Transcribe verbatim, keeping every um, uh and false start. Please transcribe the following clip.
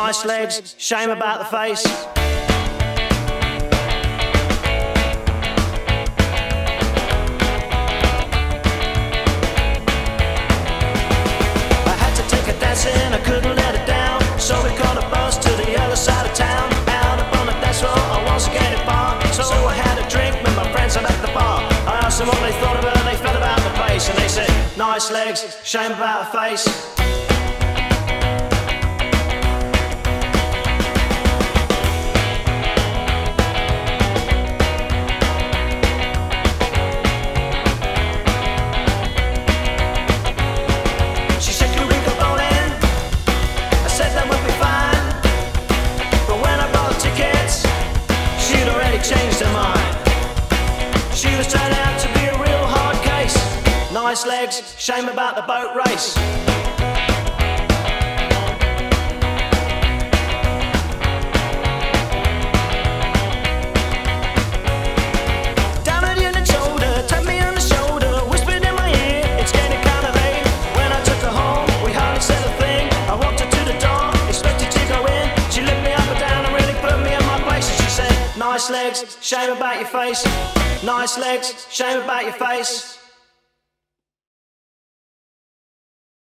Nice legs, shame about the face. I had to take a dancing, I couldn't let it down, so we caught a bus to the other side of town. Out up on the dance floor, I wasn't getting far, so I had a drink with my friends at the bar. I asked them what they thought of her, they felt about the place, and they said, nice legs, shame about the face. Changed her mind. She was turned out to be a real hard case. Nice legs, shame about the boat race. Down at the end of the shoulder, tapped me on the shoulder, whispered in my ear, it's getting kind of late. When I took her home, we hardly said a thing. I walked her to the door, expected to go in. She looked me up and down and really put me in my place, and she said, nice legs, shame about your face. Nice legs, shame about your face.